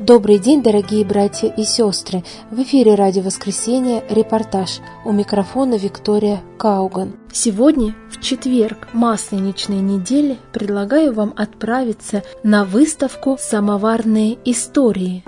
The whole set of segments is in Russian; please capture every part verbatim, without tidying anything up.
Добрый день, дорогие братья и сестры! В эфире «Радио Воскресенье» репортаж. У микрофона Виктория Кауган. Сегодня, в четверг Масленичной недели, предлагаю вам отправиться на выставку «Самоварные истории».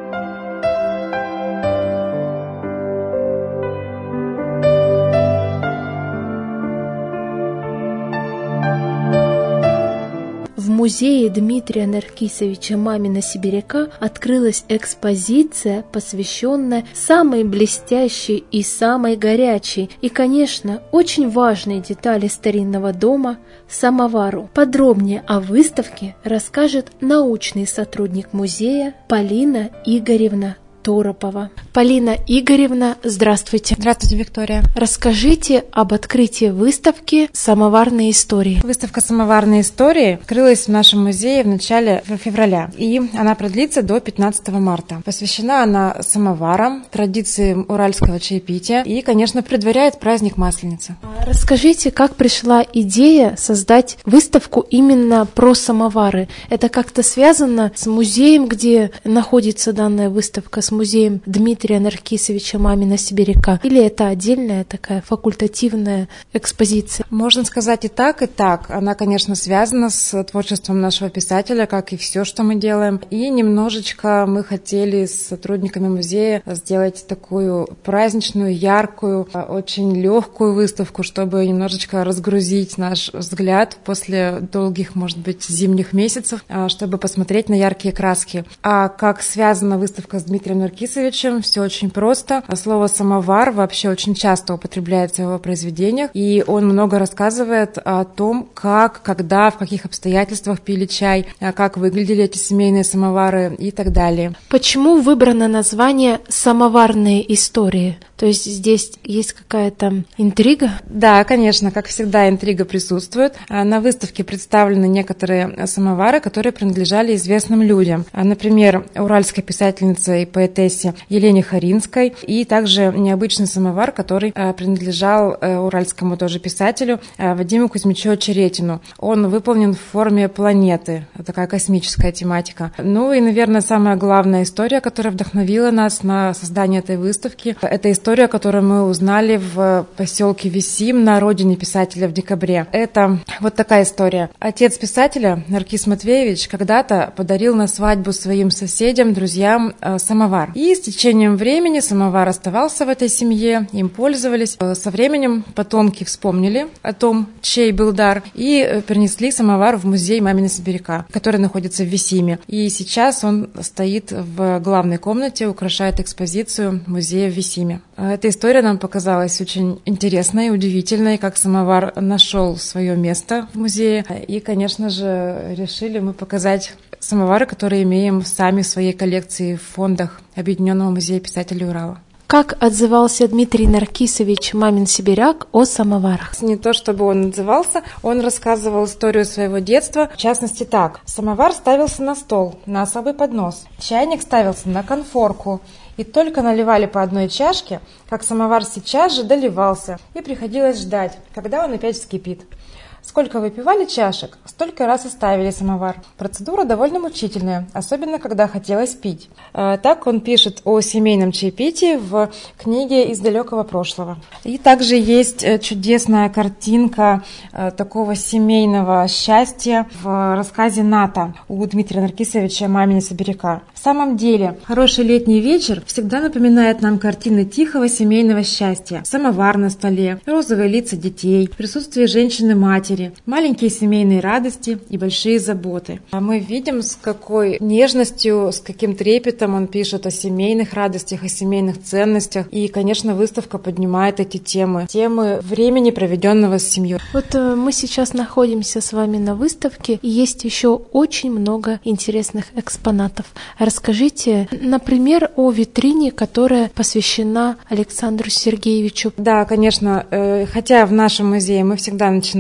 В музее Дмитрия Наркисовича Мамина-Сибиряка открылась экспозиция, посвященная самой блестящей и самой горячей и, конечно, очень важной детали старинного дома – самовару. Подробнее о выставке расскажет научный сотрудник музея Полина Игоревна Торопова. Полина Игоревна, здравствуйте. Здравствуйте, Виктория. Расскажите об открытии выставки «Самоварные истории». Выставка «Самоварные истории» открылась в нашем музее в начале февраля, и она продлится до пятнадцатого марта. Посвящена она самоварам, традициям уральского чаепития и, конечно, предваряет праздник Масленицы. Расскажите, как пришла идея создать выставку именно про самовары? Это как-то связано с музеем, где находится данная выставка, с музеем Дмитрия Наркисовича Мамина-Сибиряка? Или это отдельная такая факультативная экспозиция? Можно сказать и так, и так. Она, конечно, связана с творчеством нашего писателя, как и все, что мы делаем. И немножечко мы хотели с сотрудниками музея сделать такую праздничную, яркую, очень легкую выставку, чтобы немножечко разгрузить наш взгляд после долгих, может быть, зимних месяцев, чтобы посмотреть на яркие краски. А как связана выставка с Дмитрием Наркисовичем, все очень просто. Слово «самовар» вообще очень часто употребляется в его произведениях, и он много рассказывает о том, как, когда, в каких обстоятельствах пили чай, как выглядели эти семейные самовары и так далее. Почему выбрано название «Самоварные истории»? То есть здесь есть какая-то интрига? Да, конечно, как всегда, интрига присутствует. На выставке представлены некоторые самовары, которые принадлежали известным людям. Например, уральской писательнице и поэтессе Елене Харинской, и также необычный самовар, который принадлежал уральскому тоже писателю Вадиму Кузьмичу Очеретину. Он выполнен в форме планеты, такая космическая тематика. Ну и, наверное, самая главная история, которая вдохновила нас на создание этой выставки, это история, которую мы узнали в поселке Висим на родине писателя в декабре. Это вот такая история. Отец писателя, Наркис Матвеевич, когда-то подарил на свадьбу своим соседям, друзьям самовар. И с течением времени самовар оставался в этой семье, им пользовались. Со временем потомки вспомнили о том, чей был дар, и перенесли самовар в музей Мамина-Сибиряка, который находится в Висиме. И сейчас он стоит в главной комнате, украшает экспозицию музея в Висиме. Эта история нам показалась очень интересной, удивительной, как самовар нашел свое место в музее. И, конечно же, решили мы показать самовары, которые имеем сами в своей коллекции в фондах Объединенного музея писателей Урала. Как отзывался Дмитрий Наркисович Мамин-Сибиряк о самоварах? Не то чтобы он отзывался, он рассказывал историю своего детства. В частности так. Самовар ставился на стол, на особый поднос. Чайник ставился на конфорку. И только наливали по одной чашке, как самовар сейчас же доливался, и приходилось ждать, когда он опять вскипит. Сколько выпивали чашек, столько раз и ставили самовар. Процедура довольно мучительная, особенно когда хотелось пить. Так он пишет о семейном чаепитии в книге «Из далекого прошлого». И также есть чудесная картинка такого семейного счастья в рассказе «Ната» у Дмитрия Наркисовича Мамина-Сибиряка. В самом деле, хороший летний вечер всегда напоминает нам картины тихого семейного счастья. Самовар на столе, розовые лица детей, присутствие женщины-матери, маленькие семейные радости и большие заботы. А мы видим, с какой нежностью, с каким трепетом он пишет о семейных радостях, о семейных ценностях. И, конечно, выставка поднимает эти темы, темы времени, проведенного с семьей. Вот э, мы сейчас находимся с вами на выставке, и есть еще очень много интересных экспонатов. Расскажите, например, о витрине, которая посвящена Александру Сергеевичу. Да, конечно, э, хотя в нашем музее мы всегда начинаем с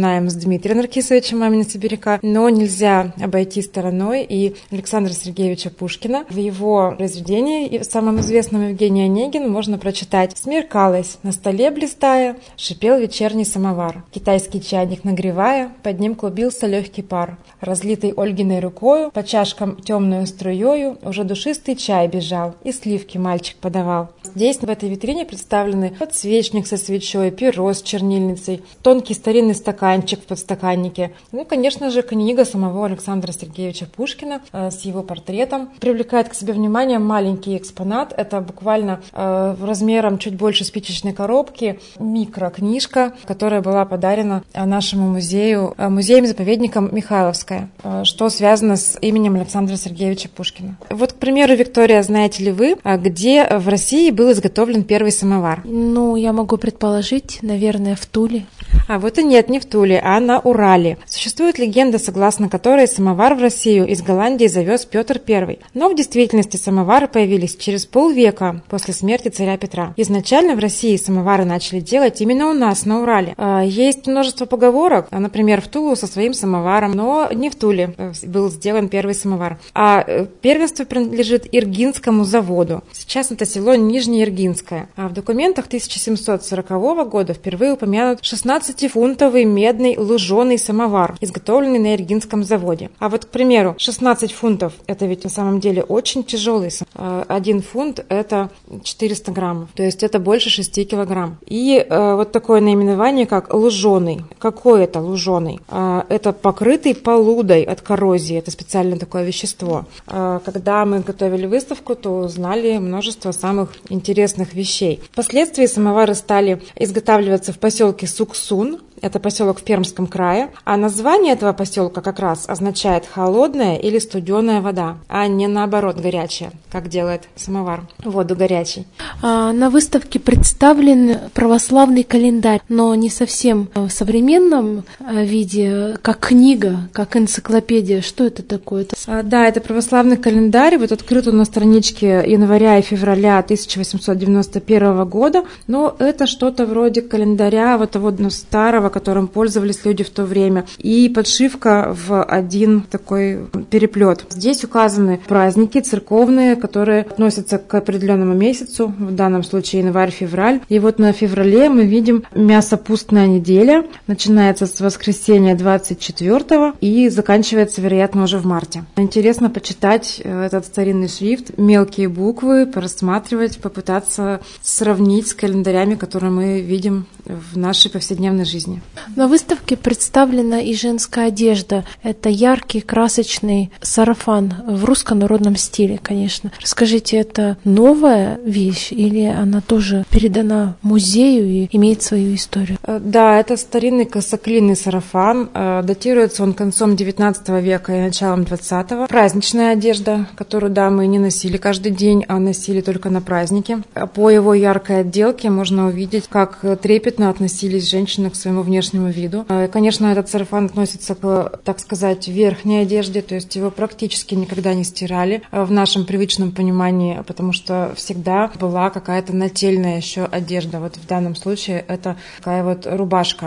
Дмитрия Наркисовича, мамина сибиряка, но нельзя обойти стороной и Александра Сергеевича Пушкина. В его произведении, самом известном Евгений Онегин, можно прочитать: «Смеркалось, на столе блистая, шипел вечерний самовар. Китайский чайник нагревая, под ним клубился легкий пар. Разлитый Ольгиной рукою, по чашкам темную струею, уже душистый чай бежал, и сливки мальчик подавал». Здесь, в этой витрине, представлены подсвечник со свечой, перо с чернильницей, тонкий старинный стаканчик в подстаканнике. Ну и, конечно же, книга самого Александра Сергеевича Пушкина э, с его портретом. Привлекает к себе внимание маленький экспонат. Это буквально э, размером чуть больше спичечной коробки микрокнижка, которая была подарена нашему музею, э, музеем-заповедником Михайловская, э, что связано с именем Александра Сергеевича Пушкина. Вот, к примеру, Виктория, знаете ли вы, где в России был изготовлен первый самовар? Ну, я могу предположить, наверное, в Туле. А вот и нет, не в Туле, а на Урале. Существует легенда, согласно которой самовар в Россию из Голландии завез Петр Первый. Но в действительности самовары появились через полвека после смерти царя Петра. Изначально в России самовары начали делать именно у нас, на Урале. Есть множество поговорок, например, в Тулу со своим самоваром, но не в Туле был сделан первый самовар. А первенство принадлежит Иргинскому заводу. Сейчас это село Нижнеиргинское. А в документах тысяча семьсот сорокового года впервые упомянут шестнадцатифунтовый медный луженый самовар, изготовленный на Иргинском заводе. А вот, к примеру, шестнадцать фунтов – это ведь на самом деле очень тяжелый самовар. Один фунт – это четыреста граммов, то есть это больше шести килограмм. И э, вот такое наименование, как луженый. Какой это луженый? Э, это покрытый полудой от коррозии, это специальное такое вещество. Э, когда мы готовили выставку, то узнали множество самых интересных вещей. Впоследствии самовары стали изготавливаться в поселке Суксун, это поселок в Пермском крае, а название этого поселка как раз означает холодная или студеная вода, а не наоборот горячая, как делает самовар, воду горячей. А на выставке представлен православный календарь, но не совсем в современном виде, как книга, как энциклопедия. Что это такое? А, да, это православный календарь, вот открыт он на страничке января и февраля тысяча восемьсот девяносто первого года, но это что-то вроде календаря вот того ну, старого, которым пользовались люди в то время, и подшивка в один такой переплет. Здесь указаны праздники церковные, которые относятся к определенному месяцу, в данном случае январь-февраль. И вот на феврале мы видим мясопустная неделя, начинается с воскресенья двадцать четвёртого и заканчивается, вероятно, уже в марте. Интересно почитать этот старинный шрифт, мелкие буквы, порассматривать, попытаться сравнить с календарями, которые мы видим в нашей повседневной жизни. На выставке представлена и женская одежда. Это яркий, красочный сарафан в русском народном стиле, конечно. Расскажите, это новая вещь или она тоже передана музею и имеет свою историю? Да, это старинный косоклинный сарафан. Датируется он концом девятнадцатого века и началом двадцатого. Праздничная одежда, которую дамы не носили каждый день, а носили только на праздники. По его яркой отделке можно увидеть, как трепетно относились женщины к своему внешнему виду. Конечно, этот сарафан относится к, так сказать, верхней одежде, то есть его практически никогда не стирали в нашем привычном понимании, потому что всегда была какая-то нательная еще одежда. Вот в данном случае это такая вот рубашка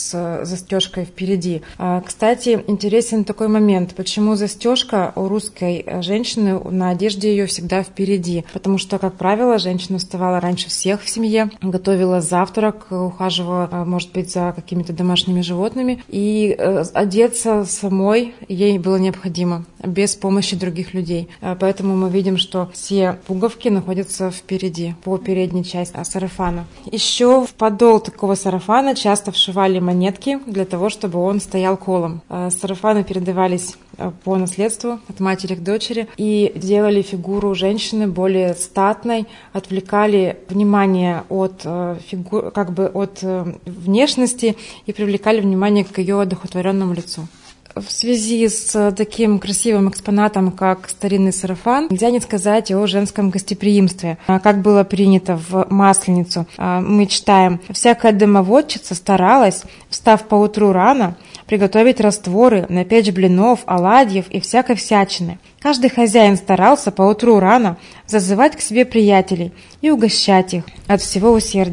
с застежкой впереди. Кстати, интересен такой момент, почему застежка у русской женщины на одежде ее всегда впереди, потому что, как правило, женщина вставала раньше всех в семье, готовила завтрак, ухаживала, может быть, за какими-то домашними животными, и э, одеться самой ей было необходимо, без помощи других людей. Поэтому мы видим, что все пуговки находятся впереди, по передней части сарафана. Еще в подол такого сарафана часто вшивали монетки для того, чтобы он стоял колом. Сарафаны передавались по наследству от матери к дочери и делали фигуру женщины более статной, отвлекали внимание от фигу... как бы от внешности и привлекали внимание к ее одухотворенному лицу. В связи с таким красивым экспонатом, как старинный сарафан, нельзя не сказать о женском гостеприимстве. Как было принято в Масленицу, мы читаем: «Всякая домоводчица старалась, встав поутру рано, приготовить растворы, напечь блинов, оладьев и всякой всячины. Каждый хозяин старался поутру рано зазывать к себе приятелей и угощать их от всего усердия».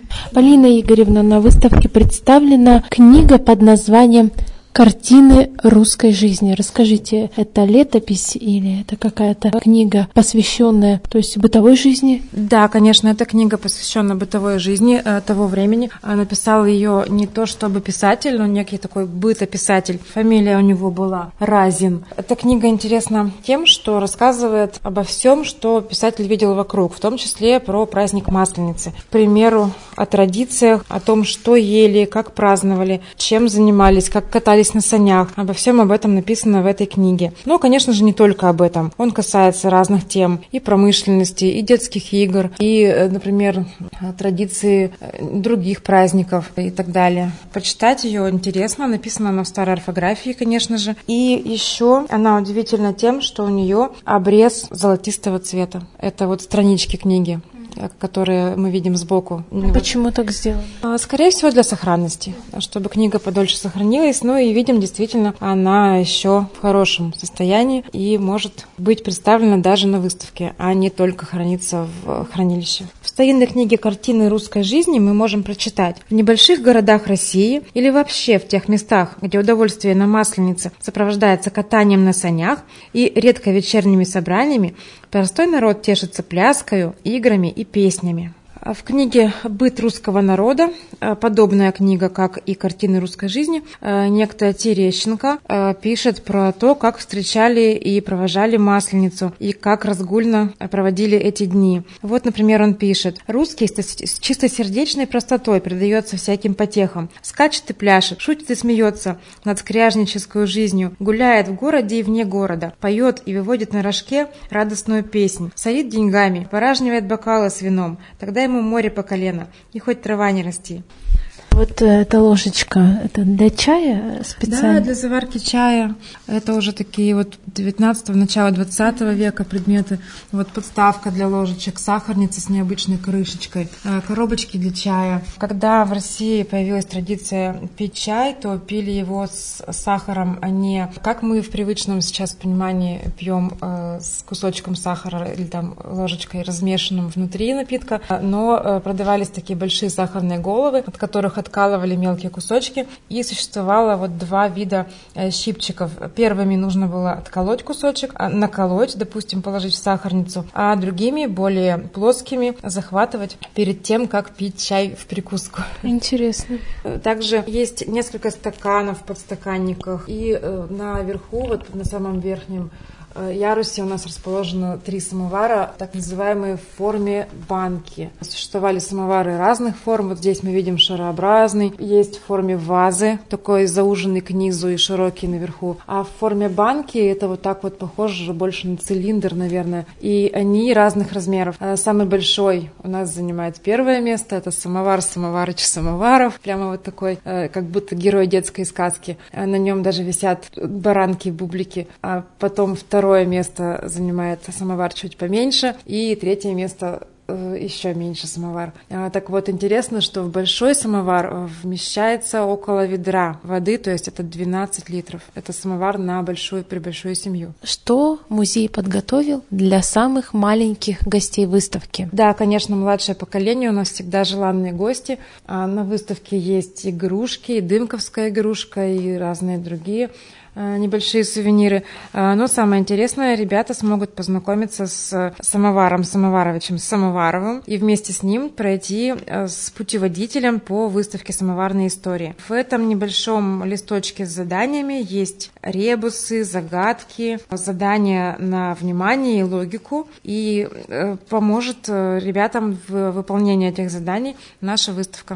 Полина Игоревна, на выставке представлена книга под названием «Картины русской жизни». Расскажите, это летопись или это какая-то книга, посвященная, то есть бытовой жизни? Да, конечно, это книга, посвященная бытовой жизни э, того времени. Написал ее не то чтобы писатель, но некий такой бытописатель. Фамилия у него была Разин. Эта книга интересна тем, что рассказывает обо всем, что писатель видел вокруг, в том числе про праздник Масленицы. К примеру, о традициях, о том, что ели, как праздновали, чем занимались, как катались на санях. Обо всем об этом написано в этой книге. Но, конечно же, не только об этом. Он касается разных тем и промышленности, и детских игр, и, например, традиции других праздников и так далее. Почитать ее интересно. Написана она в старой орфографии, конечно же. И еще она удивительна тем, что у нее обрез золотистого цвета. Это вот странички книги, которые мы видим сбоку. Почему так сделано? Скорее всего, для сохранности, чтобы книга подольше сохранилась. Ну и видим, действительно, она еще в хорошем состоянии и может быть представлена даже на выставке, а не только храниться в хранилище. В старинной книге «Картины русской жизни» мы можем прочитать: в небольших городах России или вообще в тех местах, где удовольствие на Масленице сопровождается катанием на санях и редко вечерними собраниями, простой народ тешится пляскою, играми и песнями. В книге «Быт русского народа», подобная книга, как и «Картины русской жизни», некто Терещенко пишет про то, как встречали и провожали Масленицу, и как разгульно проводили эти дни. Вот, например, он пишет: «Русский с чистосердечной простотой предается всяким потехам, скачет и пляшет, шутит и смеется над скряжнической жизнью, гуляет в городе и вне города, поет и выводит на рожке радостную песнь, солит деньгами, поражнивает бокалы с вином, тогда ему море по колено, и хоть трава не расти». Вот эта ложечка, это для чая специально? Да, для заварки чая. Это уже такие вот девятнадцатого, начала двадцатого века предметы. Вот подставка для ложечек, сахарница с необычной крышечкой, коробочки для чая. Когда в России появилась традиция пить чай, то пили его с сахаром, а не как мы в привычном сейчас понимании пьем с кусочком сахара или там ложечкой, размешанным внутри напитка, но продавались такие большие сахарные головы, от которых откалывали мелкие кусочки, и существовало вот два вида щипчиков. Первыми нужно было отколоть кусочек, наколоть, допустим, положить в сахарницу, а другими, более плоскими, захватывать перед тем, как пить чай в прикуску. Интересно. Также есть несколько стаканов в подстаканниках, и наверху, вот на самом верхнем ярусе у нас расположено три самовара, так называемые в форме банки. Существовали самовары разных форм. Вот здесь мы видим шарообразный. Есть в форме вазы, такой зауженный к низу и широкий наверху. А в форме банки это вот так вот похоже больше на цилиндр, наверное. И они разных размеров. Самый большой у нас занимает первое место. Это самовар Самоварыч Самоваров. Прямо вот такой, как будто герой детской сказки. На нем даже висят баранки, бублики. А потом второй Второе место занимает самовар чуть поменьше, и третье место еще меньше самовар. Так вот, интересно, что в большой самовар вмещается около ведра воды, то есть это двенадцать литров. Это самовар на большую, при большую семью. Что музей подготовил для самых маленьких гостей выставки? Да, конечно, младшее поколение у нас всегда желанные гости. На выставке есть игрушки, и дымковская игрушка, и разные другие небольшие сувениры. Но самое интересное, ребята смогут познакомиться с самоваром Самоваровичем Самоваровым и вместе с ним пройти с путеводителем по выставке самоварной истории. В этом небольшом листочке с заданиями есть ребусы, загадки, задания на внимание и логику, и поможет ребятам в выполнении этих заданий наша выставка.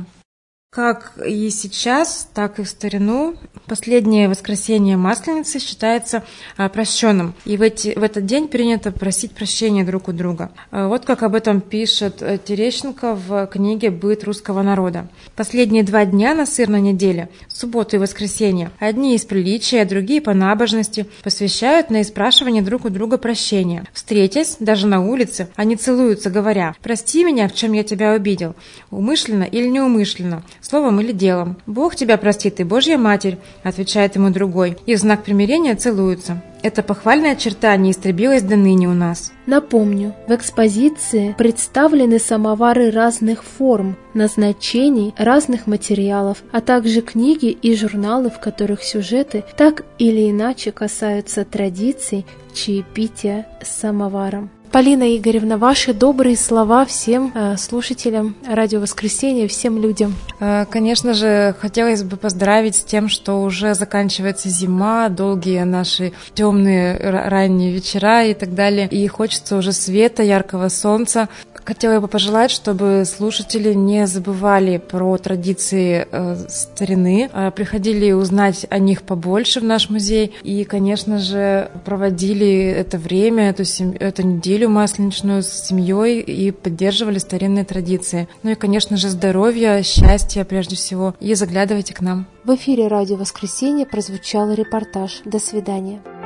Как и сейчас, так и в старину последнее воскресенье Масленицы считается прощенным. И в, эти, в этот день принято просить прощения друг у друга. Вот как об этом пишет Терещенко в книге «Быт русского народа». Последние два дня на сырной неделе, субботу и воскресенье, одни из приличия, другие по набожности, посвящают на испрашивание друг у друга прощения. Встретясь, даже на улице, они целуются, говоря: «Прости меня, в чем я тебя обидел, умышленно или неумышленно, словом или делом. «Бог тебя простит, и Божья Матерь», — отвечает ему другой, и в знак примирения целуются. Эта похвальная черта не истребилась до ныне у нас. Напомню, в экспозиции представлены самовары разных форм, назначений, разных материалов, а также книги и журналы, в которых сюжеты так или иначе касаются традиций чаепития с самоваром. Полина Игоревна, ваши добрые слова всем э, слушателям Радио Воскресенье, всем людям. Конечно же, хотелось бы поздравить с тем, что уже заканчивается зима, долгие наши темные ранние вечера и так далее. И хочется уже света, яркого солнца. Хотела бы пожелать, чтобы слушатели не забывали про традиции э, старины, э, приходили узнать о них побольше в наш музей и, конечно же, проводили это время, эту, сем... эту неделю масленичную с семьей и поддерживали старинные традиции. Ну и, конечно же, здоровья, счастья прежде всего. И заглядывайте к нам. В эфире Радио Воскресенье прозвучал репортаж. До свидания.